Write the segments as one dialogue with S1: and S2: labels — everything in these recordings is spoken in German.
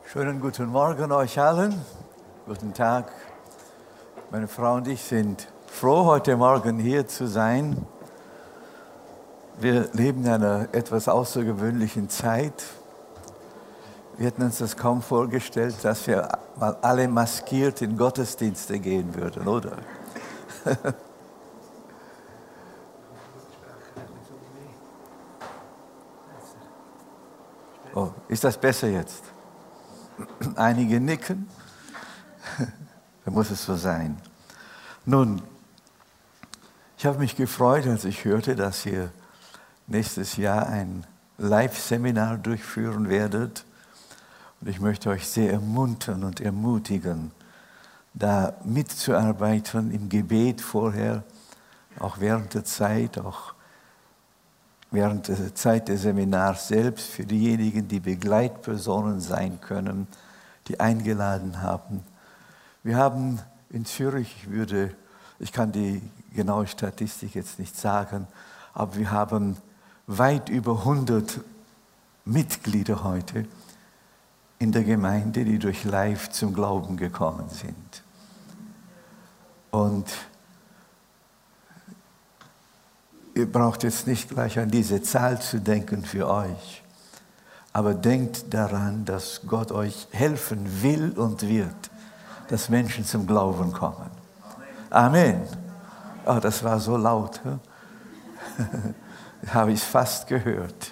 S1: Schönen guten Morgen euch allen. Guten Tag. Meine Frau und ich sind froh, heute Morgen hier zu sein. Wir leben in einer etwas außergewöhnlichen Zeit. Wir hätten uns das kaum vorgestellt, dass wir mal alle maskiert in Gottesdienste gehen würden, oder? Oh, ist das besser jetzt? Einige nicken. Da muss es so sein. Nun, ich habe mich gefreut, als ich hörte, dass ihr nächstes Jahr ein Live-Seminar durchführen werdet. Und ich möchte euch sehr ermuntern und ermutigen, da mitzuarbeiten im Gebet vorher, auch während der Zeit, auch während der Zeit des Seminars selbst, für diejenigen, die Begleitpersonen sein können, die eingeladen haben. Wir haben in Zürich, ich kann die genaue Statistik jetzt nicht sagen, aber wir haben weit über 100 Mitglieder heute in der Gemeinde, die durch Live zum Glauben gekommen sind. Und ihr braucht jetzt nicht gleich an diese Zahl zu denken für euch, aber denkt daran, dass Gott euch helfen will und wird, dass Menschen zum Glauben kommen. Amen. Oh, das war so laut. Habe ich es fast gehört.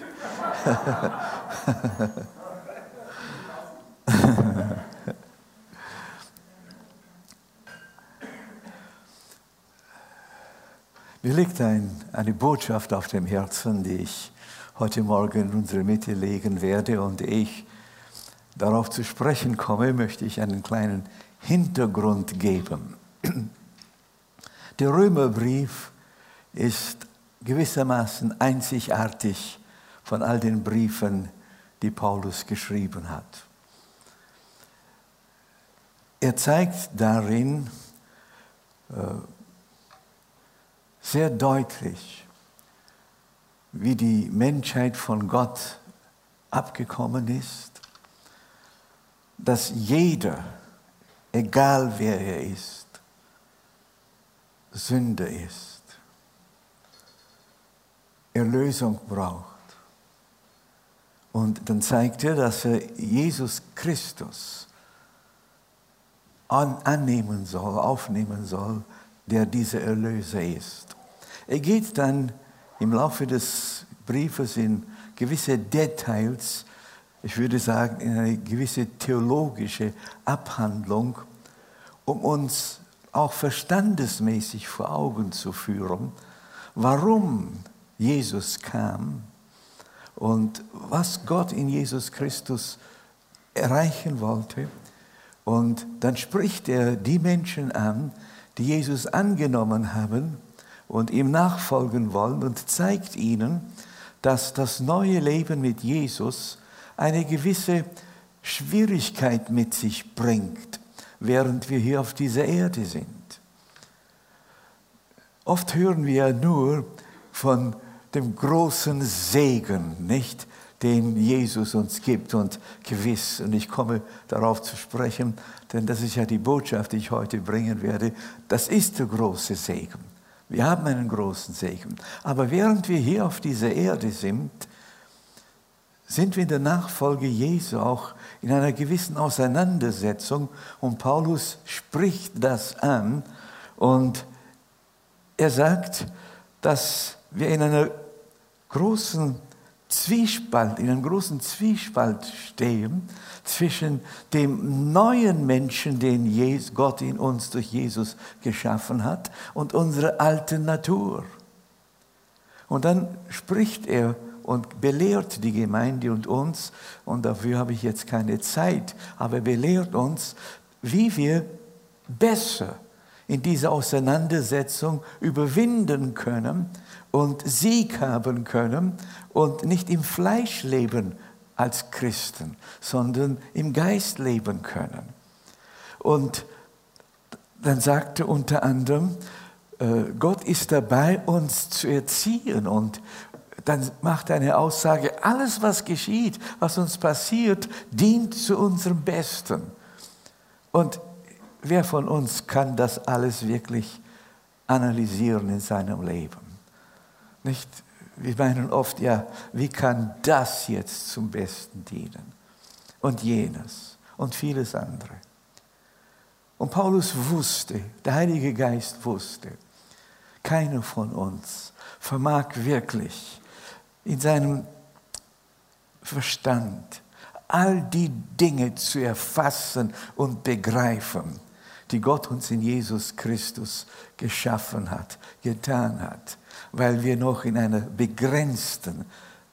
S1: Mir liegt eine Botschaft auf dem Herzen, die ich heute Morgen in unsere Mitte legen werde. Und ehe ich darauf zu sprechen komme, möchte ich einen kleinen Hintergrund geben. Der Römerbrief ist gewissermaßen einzigartig von all den Briefen, die Paulus geschrieben hat. Er zeigt darin sehr deutlich, wie die Menschheit von Gott abgekommen ist, dass jeder, egal wer er ist, Sünder ist, Erlösung braucht. Und dann zeigt er, dass er Jesus Christus annehmen soll, aufnehmen soll, der dieser Erlöser ist. Er geht dann im Laufe des Briefes in gewisse Details, ich würde sagen in eine gewisse theologische Abhandlung, um uns auch verstandesmäßig vor Augen zu führen, warum Jesus kam und was Gott in Jesus Christus erreichen wollte. Und dann spricht er die Menschen an, die Jesus angenommen haben und ihm nachfolgen wollen und zeigt ihnen, dass das neue Leben mit Jesus eine gewisse Schwierigkeit mit sich bringt, während wir hier auf dieser Erde sind. Oft hören wir ja nur von dem großen Segen, nicht, den Jesus uns gibt. Und gewiss, und ich komme darauf zu sprechen, denn das ist ja die Botschaft, die ich heute bringen werde, das ist der große Segen. Wir haben einen großen Segen. Aber während wir hier auf dieser Erde sind wir in der Nachfolge Jesu auch in einer gewissen Auseinandersetzung. Und Paulus spricht das an. Und er sagt, dass wir in einem großen Zwiespalt stehen zwischen dem neuen Menschen, den Gott in uns durch Jesus geschaffen hat, und unserer alten Natur. Und dann spricht er und belehrt die Gemeinde und uns, und dafür habe ich jetzt keine Zeit, aber er belehrt uns, wie wir besser in dieser Auseinandersetzung überwinden können und Sieg haben können und nicht im Fleisch leben als Christen, sondern im Geist leben können. Und dann sagt er unter anderem, Gott ist dabei, uns zu erziehen und dann macht er eine Aussage, alles was geschieht, was uns passiert, dient zu unserem Besten. Und wer von uns kann das alles wirklich analysieren in seinem Leben? Nicht? Wir meinen oft, ja, wie kann das jetzt zum Besten dienen? Und jenes und vieles andere. Und Paulus wusste, der Heilige Geist wusste, keiner von uns vermag wirklich in seinem Verstand all die Dinge zu erfassen und begreifen, die Gott uns in Jesus Christus geschaffen hat, getan hat, weil wir noch in einer begrenzten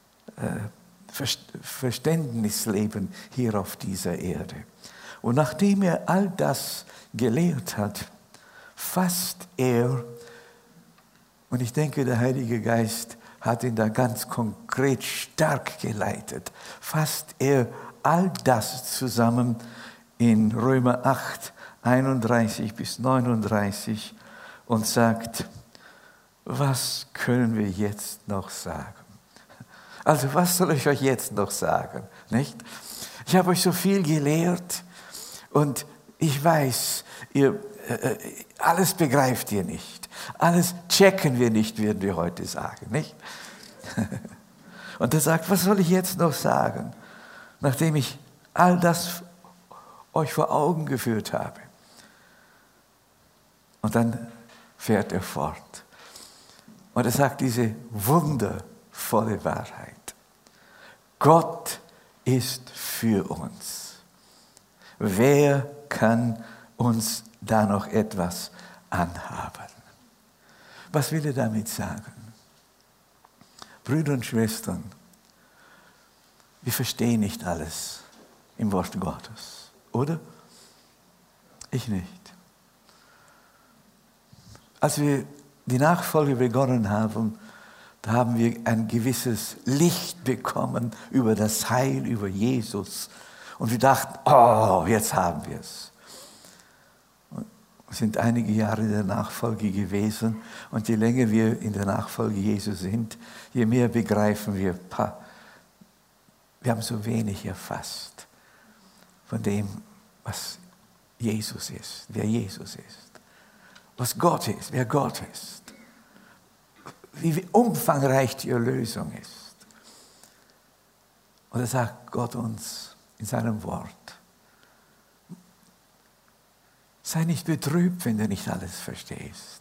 S1: Verständnis leben hier auf dieser Erde. Und nachdem er all das gelehrt hat, fasst er, und ich denke, der Heilige Geist hat ihn da ganz konkret stark geleitet, fasst er all das zusammen in Römer 8, 31 bis 39 und sagt, was können wir jetzt noch sagen? Also was soll ich euch jetzt noch sagen? Nicht? Ich habe euch so viel gelehrt und ich weiß, alles begreift ihr nicht. Alles checken wir nicht, würden wir heute sagen. Nicht? Und er sagt, was soll ich jetzt noch sagen, nachdem ich all das euch vor Augen geführt habe? Und dann fährt er fort. Und er sagt diese wundervolle Wahrheit. Gott ist für uns. Wer kann uns da noch etwas anhaben? Was will er damit sagen? Brüder und Schwestern, wir verstehen nicht alles im Wort Gottes, oder? Ich nicht. Als wir die Nachfolge begonnen haben, da haben wir ein gewisses Licht bekommen über das Heil, über Jesus. Und wir dachten, oh, jetzt haben wir es. Wir sind einige Jahre in der Nachfolge gewesen. Und je länger wir in der Nachfolge Jesu sind, je mehr begreifen wir, wir haben so wenig erfasst von dem, was Jesus ist, wer Jesus ist. Was Gott ist, wer Gott ist. Wie umfangreich die Erlösung ist. Und da sagt Gott uns in seinem Wort, sei nicht betrübt, wenn du nicht alles verstehst.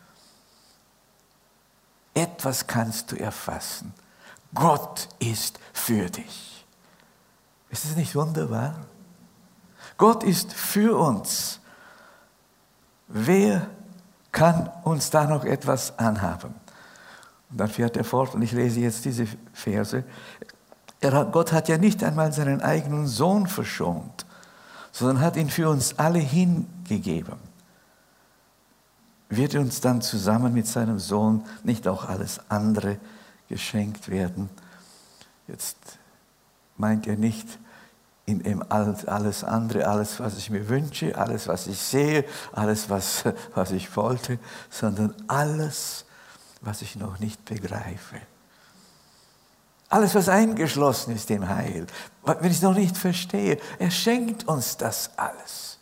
S1: Etwas kannst du erfassen. Gott ist für dich. Ist das nicht wunderbar? Gott ist für uns. Wer kann uns da noch etwas anhaben? Und dann fährt er fort, und ich lese jetzt diese Verse. Gott hat ja nicht einmal seinen eigenen Sohn verschont, sondern hat ihn für uns alle hingegeben. Wird uns dann zusammen mit seinem Sohn nicht auch alles andere geschenkt werden? Jetzt meint er nicht in alles andere, alles, was ich mir wünsche, alles, was ich sehe, alles, was ich wollte, sondern alles, was ich noch nicht begreife. Alles, was eingeschlossen ist im Heil, wenn ich es noch nicht verstehe, er schenkt uns das alles.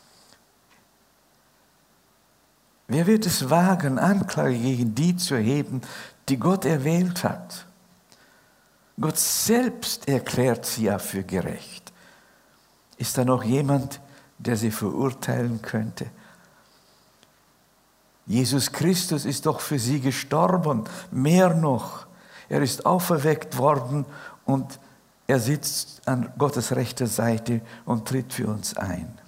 S1: Wer wird es wagen, Anklage gegen die zu erheben, die Gott erwählt hat? Gott selbst erklärt sie ja für gerecht. Ist da noch jemand, der sie verurteilen könnte? Jesus Christus ist doch für sie gestorben. Mehr noch, er ist auferweckt worden und er sitzt an Gottes rechter Seite und tritt für uns ein.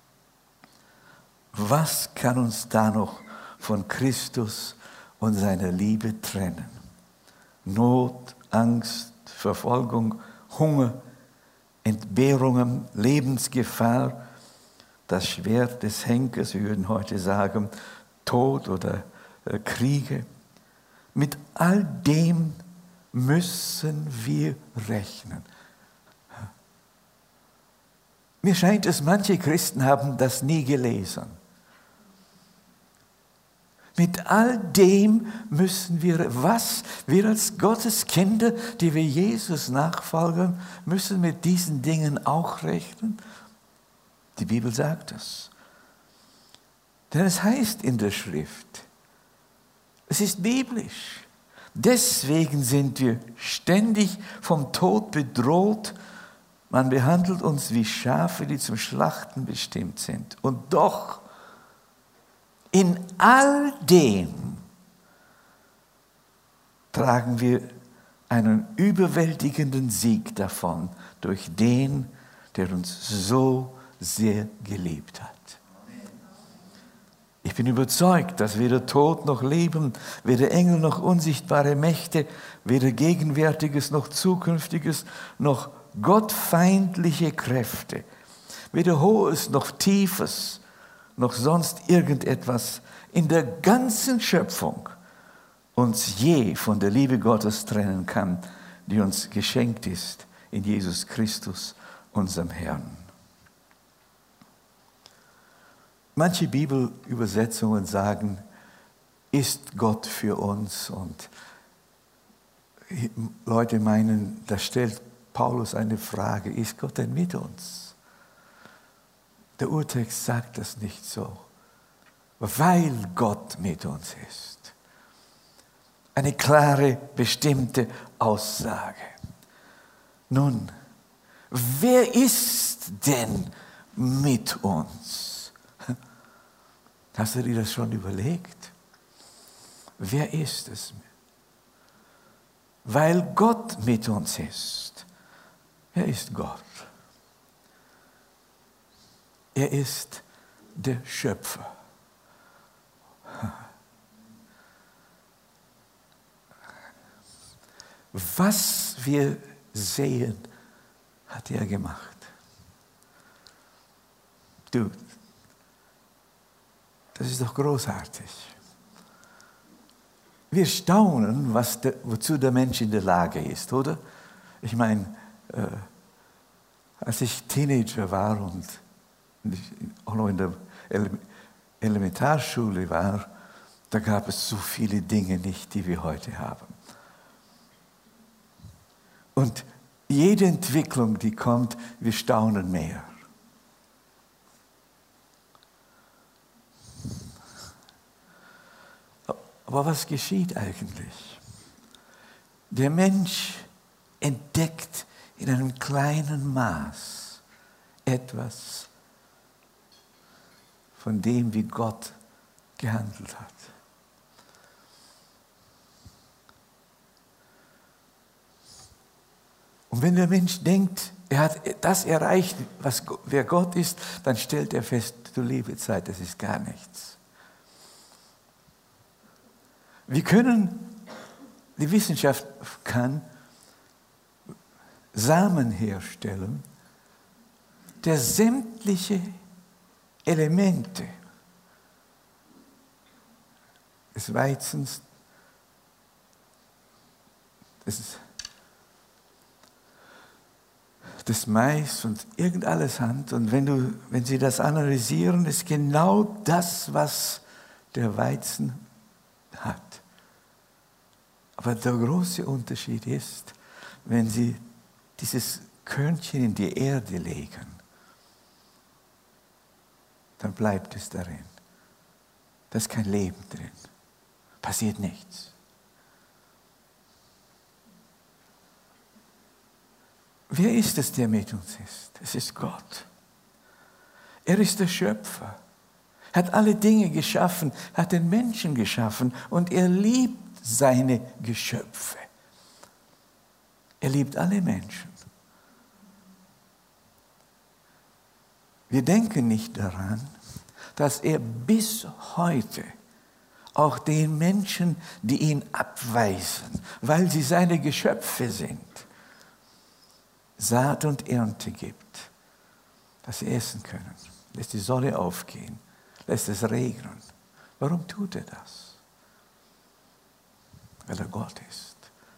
S1: Was kann uns da noch von Christus und seiner Liebe trennen? Not, Angst, Verfolgung, Hunger, Entbehrungen, Lebensgefahr, das Schwert des Henkers, wir würden heute sagen, Tod oder Kriege. Mit all dem müssen wir rechnen. Mir scheint es, manche Christen haben das nie gelesen. Mit all dem müssen wir als Gottes Kinder, die wir Jesus nachfolgen, müssen mit diesen Dingen auch rechnen. Die Bibel sagt es. Denn es heißt in der Schrift, es ist biblisch. Deswegen sind wir ständig vom Tod bedroht. Man behandelt uns wie Schafe, die zum Schlachten bestimmt sind. Und doch, in all dem tragen wir einen überwältigenden Sieg davon durch den, der uns so sehr geliebt hat. Ich bin überzeugt, dass weder Tod noch Leben, weder Engel noch unsichtbare Mächte, weder Gegenwärtiges noch Zukünftiges, noch gottfeindliche Kräfte, weder Hohes noch Tiefes, noch sonst irgendetwas in der ganzen Schöpfung uns je von der Liebe Gottes trennen kann, die uns geschenkt ist in Jesus Christus, unserem Herrn. Manche Bibelübersetzungen sagen, ist Gott für uns? Und Leute meinen, da stellt Paulus eine Frage, ist Gott denn mit uns? Der Urtext sagt das nicht so, weil Gott mit uns ist. Eine klare, bestimmte Aussage. Nun, wer ist denn mit uns? Hast du dir das schon überlegt? Wer ist es? Weil Gott mit uns ist. Er ist Gott. Er ist der Schöpfer. Was wir sehen, hat er gemacht. Du, das ist doch großartig. Wir staunen, wozu der Mensch in der Lage ist, oder? Ich meine, als ich Teenager war und auch noch in der Elementarschule war, da gab es so viele Dinge nicht, die wir heute haben. Und jede Entwicklung, die kommt, wir staunen mehr. Aber was geschieht eigentlich? Der Mensch entdeckt in einem kleinen Maß etwas von dem, wie Gott gehandelt hat. Und wenn der Mensch denkt, er hat das erreicht, wer Gott ist, dann stellt er fest, du liebe Zeit, das ist gar nichts. Die Wissenschaft kann Samen herstellen, der sämtliche Elemente des Weizens, des Mais und irgend alles hat. Und wenn Sie das analysieren, ist genau das, was der Weizen hat. Aber der große Unterschied ist, wenn Sie dieses Körnchen in die Erde legen, dann bleibt es darin. Da ist kein Leben drin. Passiert nichts. Wer ist es, der mit uns ist? Es ist Gott. Er ist der Schöpfer. Er hat alle Dinge geschaffen, hat den Menschen geschaffen und er liebt seine Geschöpfe. Er liebt alle Menschen. Wir denken nicht daran, dass er bis heute auch den Menschen, die ihn abweisen, weil sie seine Geschöpfe sind, Saat und Ernte gibt, dass sie essen können. Lässt die Sonne aufgehen, lässt es regnen. Warum tut er das? Weil er Gott ist.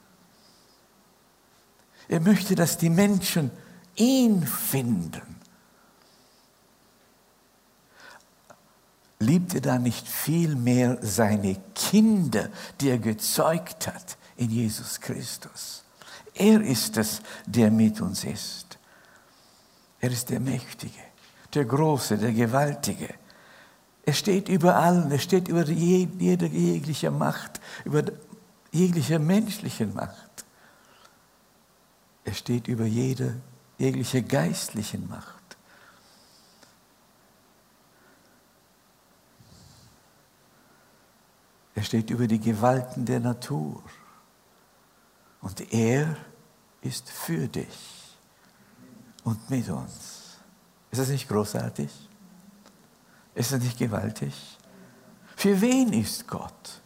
S1: Er möchte, dass die Menschen ihn finden. liebt er dann nicht viel mehr seine Kinder, die er gezeugt hat in Jesus Christus? Er ist es, der mit uns ist. Er ist der Mächtige, der Große, der Gewaltige. Er steht über allen, er steht über jegliche Macht, über jegliche menschliche Macht. Er steht über jegliche geistliche Macht. Er steht über die Gewalten der Natur. Und er ist für dich und mit uns. Ist das nicht großartig? Ist das nicht gewaltig? Für wen ist Gott?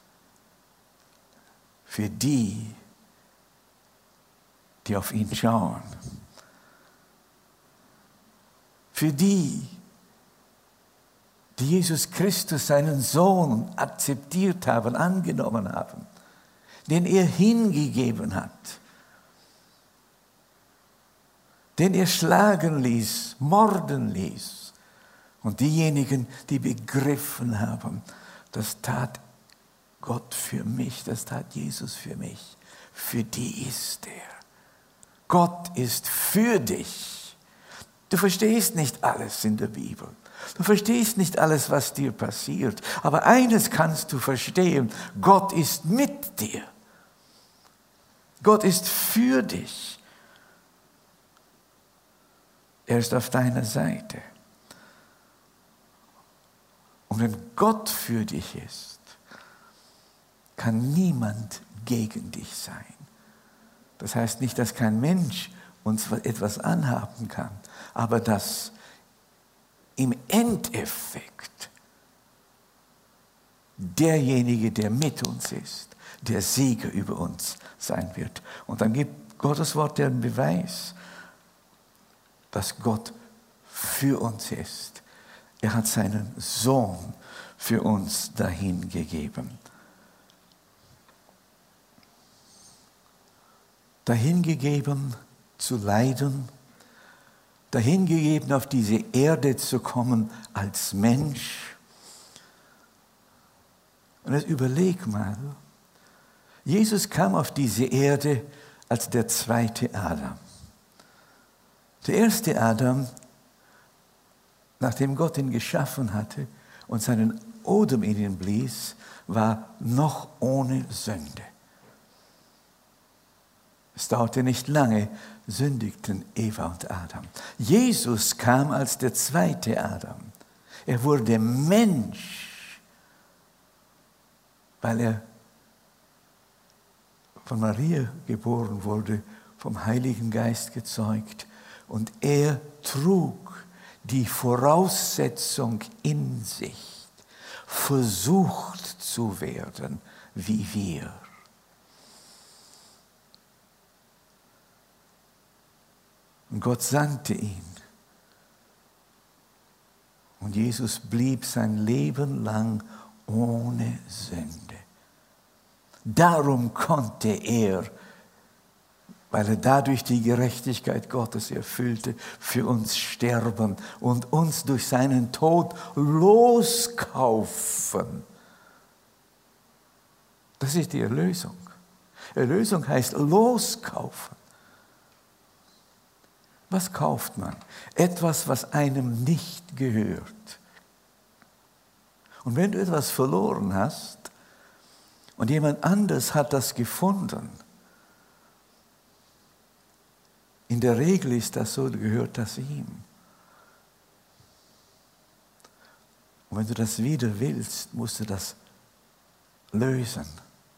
S1: Für die, die auf ihn schauen. Für die, die Jesus Christus, seinen Sohn, akzeptiert haben, angenommen haben, den er hingegeben hat, den er schlagen ließ, morden ließ. Und diejenigen, die begriffen haben, das tat Gott für mich, das tat Jesus für mich, für die ist er. Gott ist für dich. Du verstehst nicht alles in der Bibel. Du verstehst nicht alles, was dir passiert. Aber eines kannst du verstehen, Gott ist mit dir. Gott ist für dich. Er ist auf deiner Seite. Und wenn Gott für dich ist, kann niemand gegen dich sein. Das heißt nicht, dass kein Mensch uns etwas anhaben kann, aber dass im Endeffekt derjenige, der mit uns ist, der Sieger über uns sein wird. Und dann gibt Gottes Wort den Beweis, dass Gott für uns ist. Er hat seinen Sohn für uns dahingegeben. Dahingegeben zu leiden, dahingegeben auf diese Erde zu kommen als Mensch. Und jetzt überleg mal, Jesus kam auf diese Erde als der zweite Adam. Der erste Adam, nachdem Gott ihn geschaffen hatte und seinen Odem in ihn blies, war noch ohne Sünde. Es dauerte nicht lange, sündigten Eva und Adam. Jesus kam als der zweite Adam. Er wurde Mensch, weil er von Maria geboren wurde, vom Heiligen Geist gezeugt. Und er trug die Voraussetzung in sich, versucht zu werden wie wir. Und Gott sandte ihn. Und Jesus blieb sein Leben lang ohne Sünde. Darum konnte er, weil er dadurch die Gerechtigkeit Gottes erfüllte, für uns sterben und uns durch seinen Tod loskaufen. Das ist die Erlösung. Erlösung heißt loskaufen. Was kauft man? Etwas, was einem nicht gehört. Und wenn du etwas verloren hast und jemand anders hat das gefunden, in der Regel ist das so, gehört das ihm. Und wenn du das wieder willst, musst du das lösen.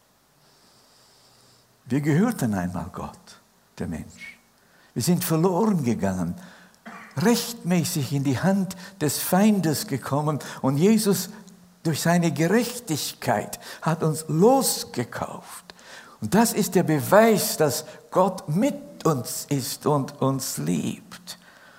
S1: Wir gehörten einmal Gott, der Mensch. Wir sind verloren gegangen, rechtmäßig in die Hand des Feindes gekommen und Jesus durch seine Gerechtigkeit hat uns losgekauft. Und das ist der Beweis, dass Gott mit uns ist und uns liebt.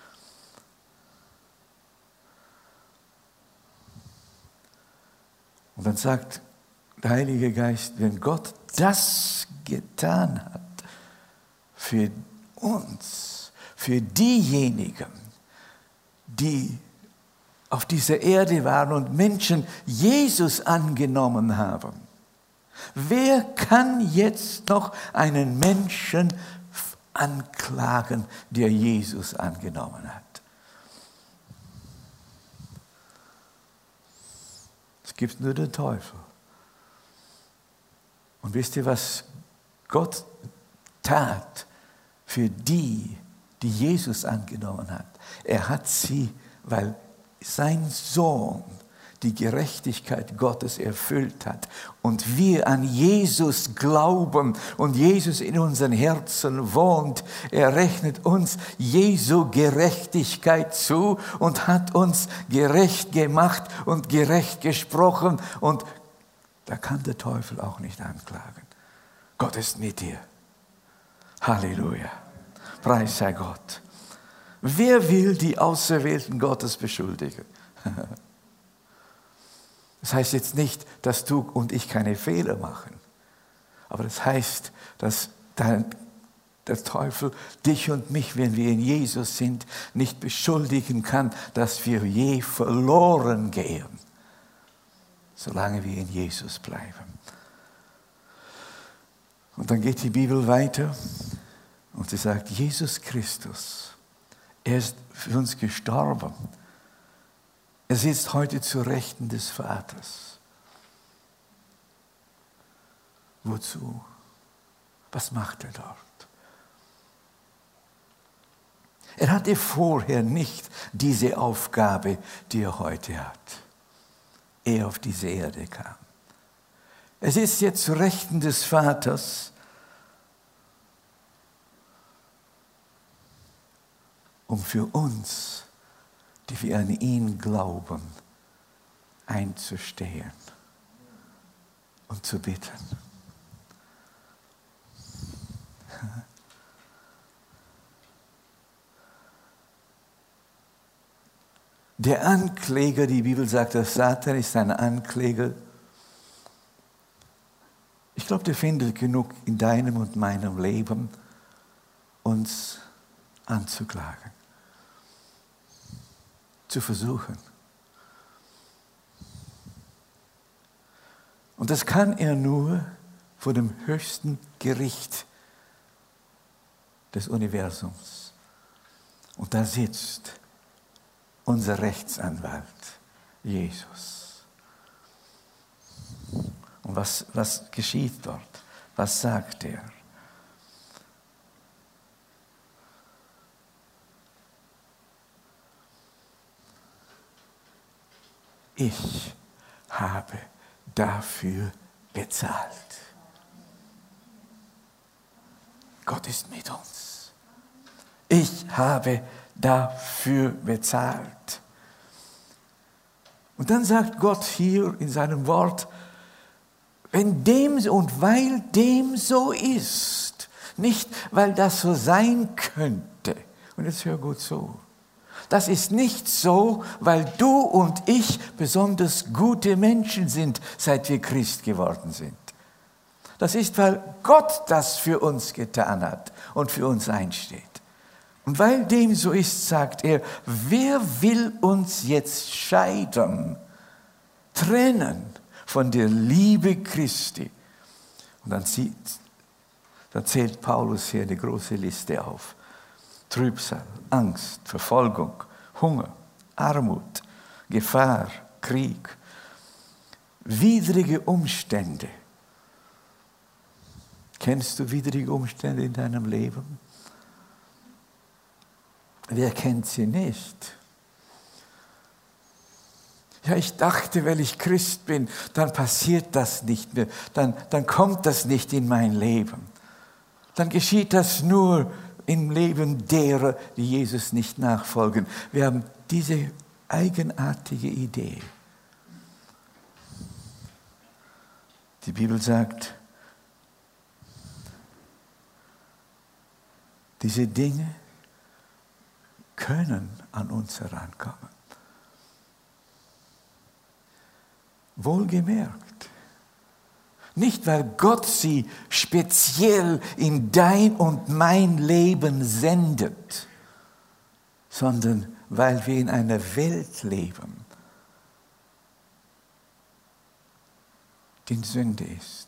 S1: Und dann sagt der Heilige Geist, wenn Gott das getan hat für uns, für diejenigen, die auf dieser Erde waren und Menschen Jesus angenommen haben. Wer kann jetzt noch einen Menschen anklagen, der Jesus angenommen hat? Es gibt nur den Teufel. Und wisst ihr, was Gott tat für die Jesus angenommen hat? Er hat sie, weil sein Sohn die Gerechtigkeit Gottes erfüllt hat und wir an Jesus glauben und Jesus in unseren Herzen wohnt, er rechnet uns Jesu Gerechtigkeit zu und hat uns gerecht gemacht und gerecht gesprochen und da kann der Teufel auch nicht anklagen. Gott ist mit dir. Halleluja. Preis sei Gott. Wer will die Auserwählten Gottes beschuldigen? Das heißt jetzt nicht, dass du und ich keine Fehler machen. Aber das heißt, dass der Teufel dich und mich, wenn wir in Jesus sind, nicht beschuldigen kann, dass wir je verloren gehen, solange wir in Jesus bleiben. Und dann geht die Bibel weiter und sie sagt, Jesus Christus, er ist für uns gestorben. Er sitzt heute zur Rechten des Vaters. Wozu? Was macht er dort? Er hatte vorher nicht diese Aufgabe, die er heute hat, ehe er auf diese Erde kam. Er sitzt jetzt zur Rechten des Vaters, um für uns, die wir an ihn glauben, einzustehen und zu bitten. Der Ankläger, die Bibel sagt, dass Satan ist ein Ankläger. Ich glaube, der findet genug in deinem und meinem Leben, uns anzuklagen, zu versuchen. Und das kann er nur vor dem höchsten Gericht des Universums. Und da sitzt unser Rechtsanwalt, Jesus. Und was geschieht dort? Was sagt er? Ich habe dafür bezahlt. Gott ist mit uns. Ich habe dafür bezahlt. Und dann sagt Gott hier in seinem Wort, wenn dem und weil dem so ist, nicht weil das so sein könnte. Und jetzt hör gut zu. Das ist nicht so, weil du und ich besonders gute Menschen sind, seit wir Christ geworden sind. Das ist, weil Gott das für uns getan hat und für uns einsteht. Und weil dem so ist, sagt er, wer will uns jetzt scheiden, trennen von der Liebe Christi? Und dann zählt Paulus hier eine große Liste auf. Trübsal, Angst, Verfolgung, Hunger, Armut, Gefahr, Krieg, widrige Umstände. Kennst du widrige Umstände in deinem Leben? Wer kennt sie nicht? Ja, ich dachte, weil ich Christ bin, dann passiert das nicht mehr, dann kommt das nicht in mein Leben. Dann geschieht das nur im Leben derer, die Jesus nicht nachfolgen. Wir haben diese eigenartige Idee. Die Bibel sagt, diese Dinge können an uns herankommen. Wohlgemerkt. Nicht, weil Gott sie speziell in dein und mein Leben sendet, sondern weil wir in einer Welt leben, die in Sünde ist.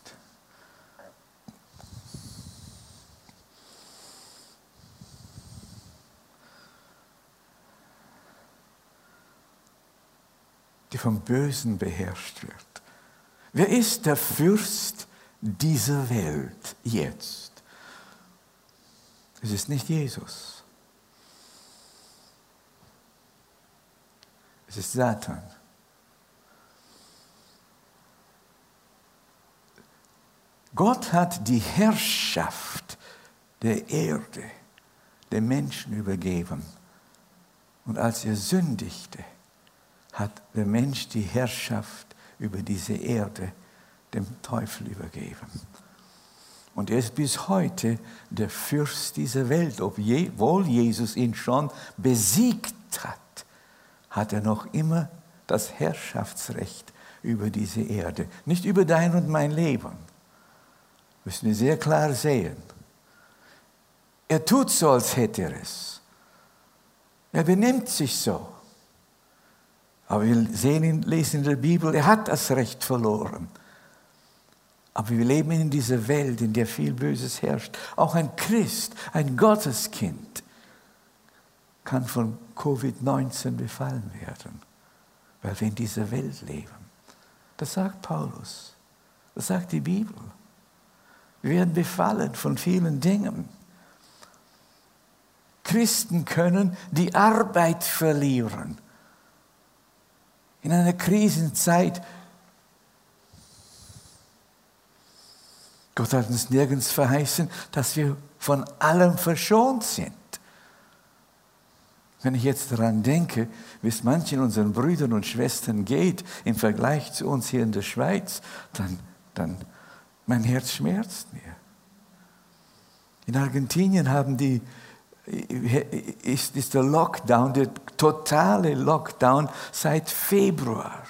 S1: Die vom Bösen beherrscht wird. Wer ist der Fürst dieser Welt jetzt? Es ist nicht Jesus. Es ist Satan. Gott hat die Herrschaft der Erde dem Menschen übergeben. Und als er sündigte, hat der Mensch die Herrschaft über diese Erde dem Teufel übergeben. Und er ist bis heute der Fürst dieser Welt. Obwohl Jesus ihn schon besiegt hat, hat er noch immer das Herrschaftsrecht über diese Erde. Nicht über dein und mein Leben. Müssen wir sehr klar sehen. Er tut so, als hätte er es. Er benimmt sich so. Aber wir lesen in der Bibel, er hat das Recht verloren. Aber wir leben in dieser Welt, in der viel Böses herrscht. Auch ein Christ, ein Gotteskind, kann von Covid-19 befallen werden, weil wir in dieser Welt leben. Das sagt Paulus, das sagt die Bibel. Wir werden befallen von vielen Dingen. Christen können die Arbeit verlieren. In einer Krisenzeit. Gott hat uns nirgends verheißen, dass wir von allem verschont sind. Wenn ich jetzt daran denke, wie es manchen unseren Brüdern und Schwestern geht im Vergleich zu uns hier in der Schweiz, dann mein Herz schmerzt mir. In Argentinien ist der Lockdown, der totale Lockdown seit Februar.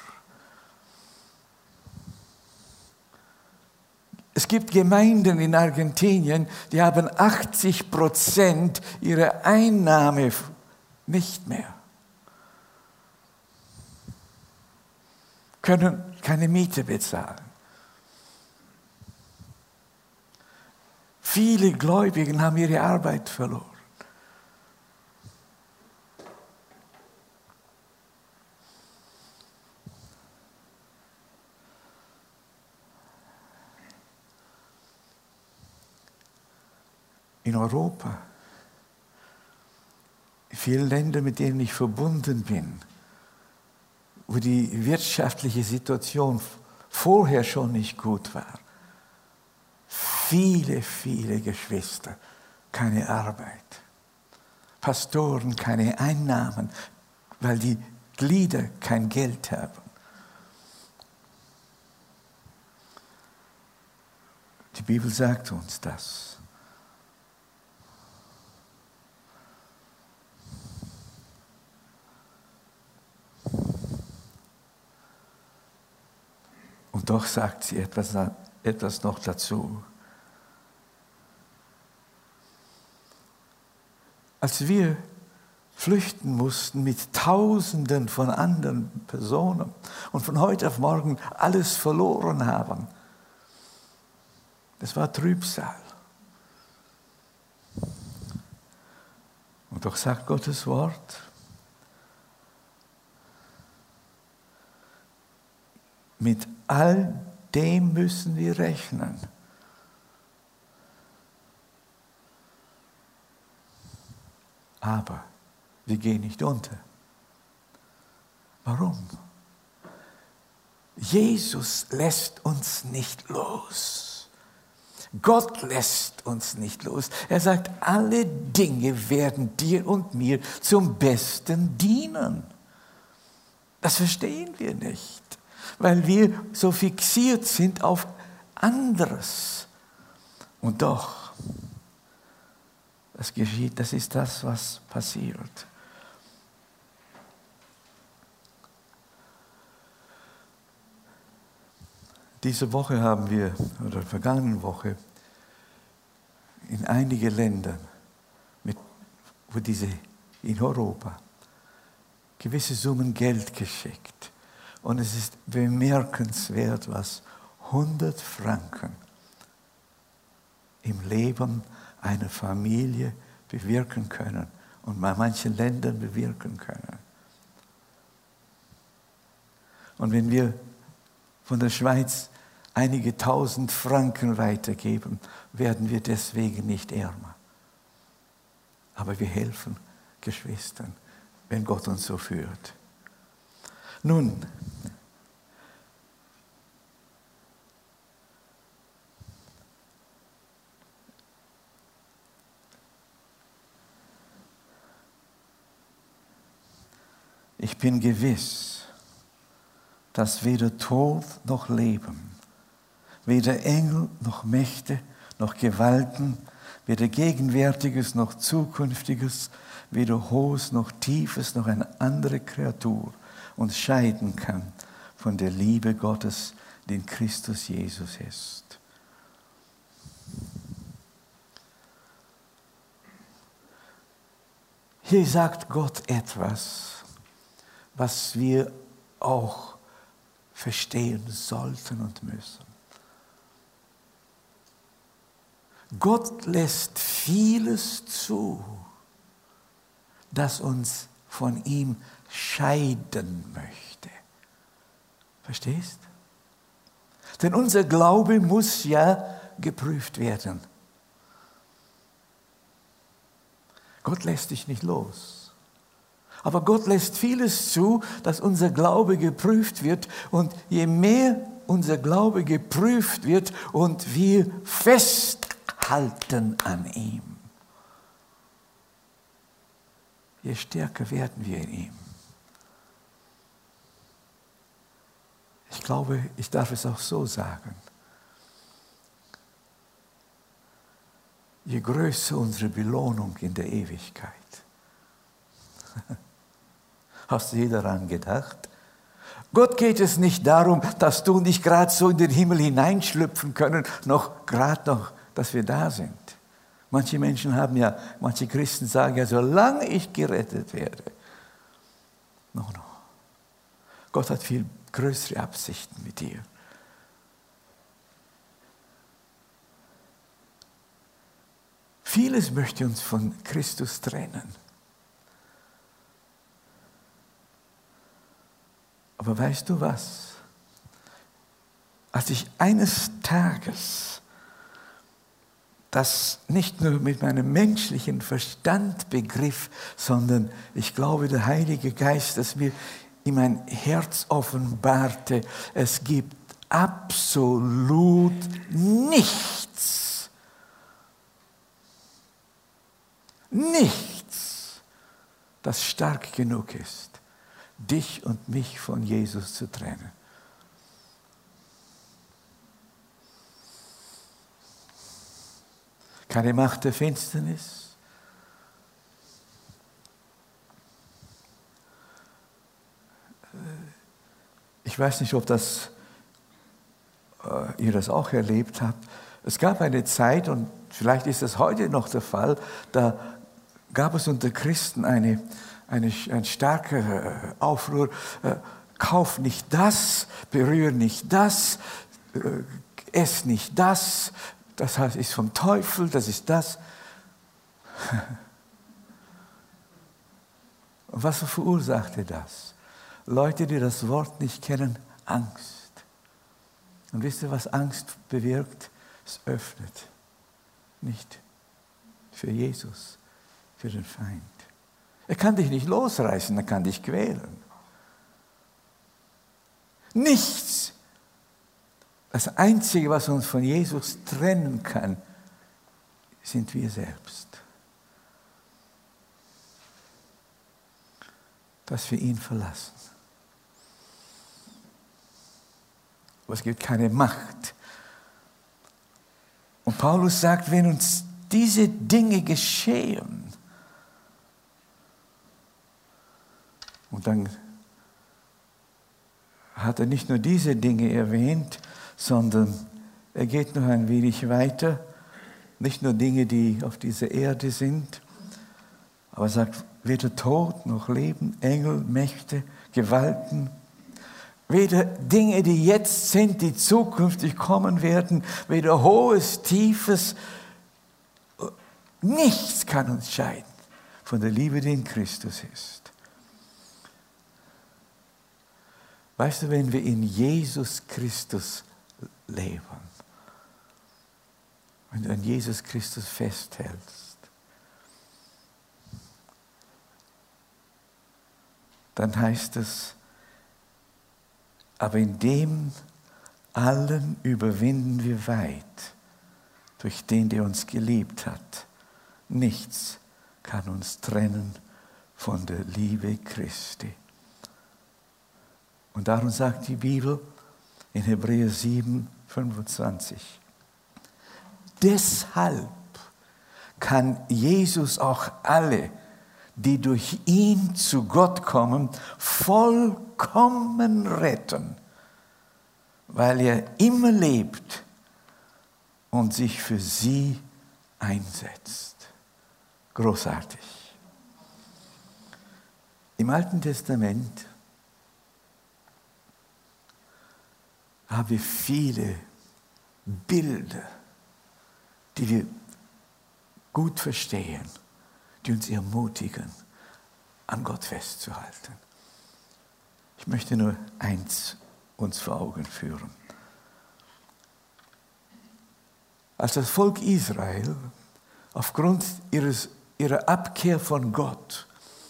S1: Es gibt Gemeinden in Argentinien, die haben 80% ihrer Einnahme nicht mehr. Können keine Miete bezahlen. Viele Gläubigen haben ihre Arbeit verloren. In Europa, in vielen Ländern, mit denen ich verbunden bin, wo die wirtschaftliche Situation vorher schon nicht gut war, viele Geschwister, keine Arbeit. Pastoren, keine Einnahmen, weil die Glieder kein Geld haben. Die Bibel sagt uns das. Und doch sagt sie etwas noch dazu. Als wir flüchten mussten mit Tausenden von anderen Personen und von heute auf morgen alles verloren haben, das war Trübsal. Und doch sagt Gottes Wort, mit all dem müssen wir rechnen. Aber wir gehen nicht unter. Warum? Jesus lässt uns nicht los. Gott lässt uns nicht los. Er sagt, alle Dinge werden dir und mir zum Besten dienen. Das verstehen wir nicht, weil wir so fixiert sind auf anderes. Und doch, das geschieht, das ist das, was passiert. Diese Woche haben wir, oder vergangene Woche, in einigen Ländern, wo diese in Europa gewisse Summen Geld geschickt. Und es ist bemerkenswert, was 100 Franken im Leben einer Familie bewirken können und bei manchen Ländern bewirken können. Und wenn wir von der Schweiz einige tausend Franken weitergeben, werden wir deswegen nicht ärmer. Aber wir helfen Geschwistern, wenn Gott uns so führt. Nun, ich bin gewiss, dass weder Tod noch Leben, weder Engel noch Mächte noch Gewalten, weder Gegenwärtiges noch Zukünftiges, weder Hohes noch Tiefes noch eine andere Kreatur uns scheiden kann von der Liebe Gottes, die in Christus Jesus ist. Hier sagt Gott etwas, was wir auch verstehen sollten und müssen. Gott lässt vieles zu, das uns von ihm scheiden möchte. Verstehst? Denn unser Glaube muss ja geprüft werden. Gott lässt dich nicht los. Aber Gott lässt vieles zu, dass unser Glaube geprüft wird. Und je mehr unser Glaube geprüft wird und wir festhalten an ihm, je stärker werden wir in ihm. Ich glaube, ich darf es auch so sagen. Je größer unsere Belohnung in der Ewigkeit. Hast du je daran gedacht? Gott geht es nicht darum, dass du nicht gerade so in den Himmel hineinschlüpfen können, gerade noch, dass wir da sind. Manche Menschen manche Christen sagen ja, solange ich gerettet werde. No. Gott hat viel größere Absichten mit dir. Vieles möchte uns von Christus trennen. Aber weißt du was? Als ich eines Tages das nicht nur mit meinem menschlichen Verstand begriff, sondern ich glaube, der Heilige Geist, das mir in mein Herz offenbarte, es gibt absolut nichts, das stark genug ist, dich und mich von Jesus zu trennen. Keine Macht der Finsternis, ich weiß nicht, ob ihr das auch erlebt habt. Es gab eine Zeit, und vielleicht ist das heute noch der Fall, da gab es unter Christen ein starker Aufruhr, kauf nicht das, berühre nicht das, ess nicht das, das ist vom Teufel, das ist das. Und was verursachte das? Leute, die das Wort nicht kennen, Angst. Und wisst ihr, was Angst bewirkt? Es öffnet. Nicht für Jesus, für den Feind. Er kann dich nicht losreißen, er kann dich quälen. Nichts. Das Einzige, was uns von Jesus trennen kann, sind wir selbst. Dass wir ihn verlassen. Aber es gibt keine Macht. Und Paulus sagt, wenn uns diese Dinge geschehen, und dann hat er nicht nur diese Dinge erwähnt, sondern er geht noch ein wenig weiter. Nicht nur Dinge, die auf dieser Erde sind, aber er sagt, weder Tod noch Leben, Engel, Mächte, Gewalten, weder Dinge, die jetzt sind, die zukünftig kommen werden, weder Hohes, Tiefes, nichts kann uns scheiden von der Liebe, die in Christus ist. Weißt du, wenn wir in Jesus Christus leben, wenn du an Jesus Christus festhältst, dann heißt es, aber in dem allen überwinden wir weit, durch den, der uns geliebt hat. Nichts kann uns trennen von der Liebe Christi. Und darum sagt die Bibel in Hebräer 7, 25, deshalb kann Jesus auch alle, die durch ihn zu Gott kommen, vollkommen retten, weil er immer lebt und sich für sie einsetzt. Großartig. Im Alten Testament haben wir viele Bilder, die wir gut verstehen, die uns ermutigen, an Gott festzuhalten. Ich möchte nur eins uns vor Augen führen. Als das Volk Israel aufgrund ihrer Abkehr von Gott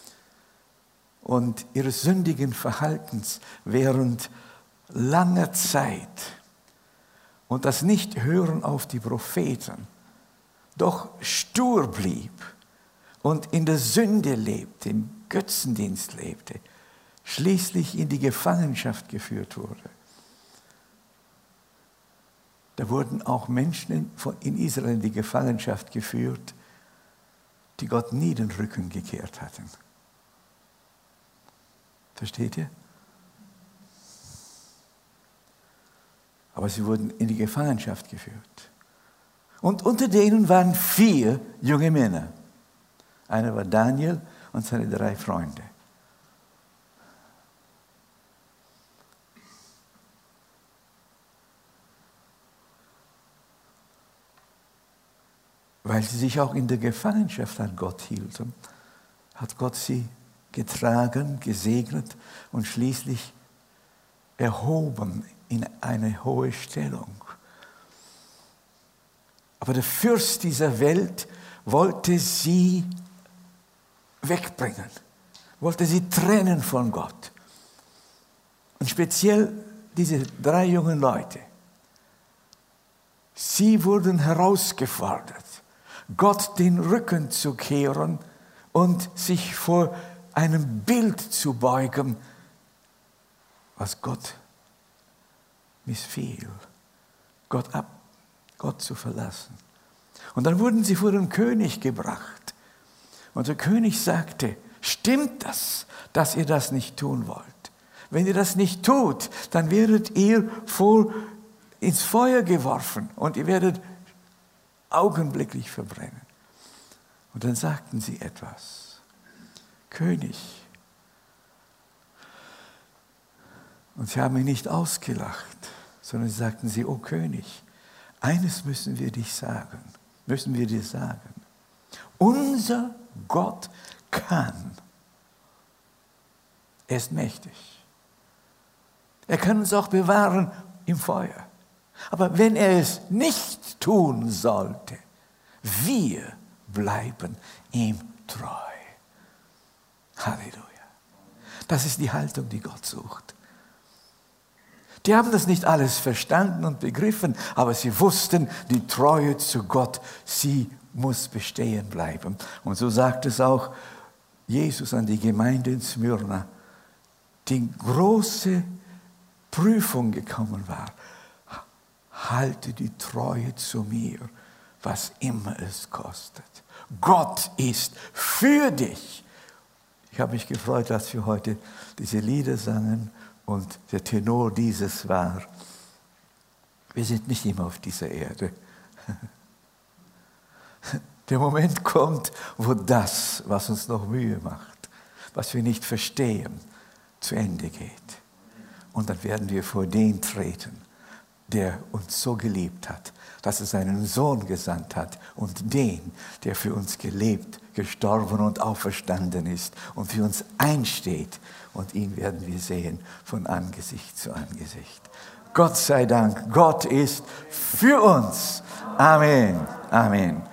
S1: und ihres sündigen Verhaltens während langer Zeit und das Nicht-Hören auf die Propheten doch stur blieb und in der Sünde lebte, im Götzendienst lebte, schließlich in die Gefangenschaft geführt wurde. Da wurden auch Menschen in Israel in die Gefangenschaft geführt, die Gott nie den Rücken gekehrt hatten. Versteht ihr? Aber sie wurden in die Gefangenschaft geführt. Und unter denen waren 4 junge Männer. Einer war Daniel und seine 3 Freunde. Weil sie sich auch in der Gefangenschaft an Gott hielten, hat Gott sie getragen, gesegnet und schließlich erhoben in eine hohe Stellung. Aber der Fürst dieser Welt wollte sie wegbringen, wollte sie trennen von Gott. Und speziell diese 3 jungen Leute, sie wurden herausgefordert, Gott den Rücken zu kehren und sich vor einem Bild zu beugen, was Gott missfiel, Gott zu verlassen. Und dann wurden sie vor den König gebracht. Und der König sagte, stimmt das, dass ihr das nicht tun wollt? Wenn ihr das nicht tut, dann werdet ihr ins Feuer geworfen und ihr werdet augenblicklich verbrennen. Und dann sagten sie etwas. König. Und sie haben ihn nicht ausgelacht, sondern sie sagten sie, oh König, eines müssen wir dir sagen. Unser Gott kann. Er ist mächtig. Er kann uns auch bewahren im Feuer. Aber wenn er es nicht tun sollte, wir bleiben ihm treu. Halleluja. Das ist die Haltung, die Gott sucht. Die haben das nicht alles verstanden und begriffen, aber sie wussten, die Treue zu Gott, sie muss bestehen bleiben. Und so sagt es auch Jesus an die Gemeinde in Smyrna, die große Prüfung gekommen war. Halte die Treue zu mir, was immer es kostet. Gott ist für dich. Ich habe mich gefreut, dass wir heute diese Lieder sangen und der Tenor dieses war: Wir sind nicht immer auf dieser Erde. Der Moment kommt, wo das, was uns noch Mühe macht, was wir nicht verstehen, zu Ende geht. Und dann werden wir vor den treten, der uns so geliebt hat, dass er seinen Sohn gesandt hat und den, der für uns gelebt, gestorben und auferstanden ist und für uns einsteht. Und ihn werden wir sehen von Angesicht zu Angesicht. Gott sei Dank, Gott ist für uns. Amen. Amen.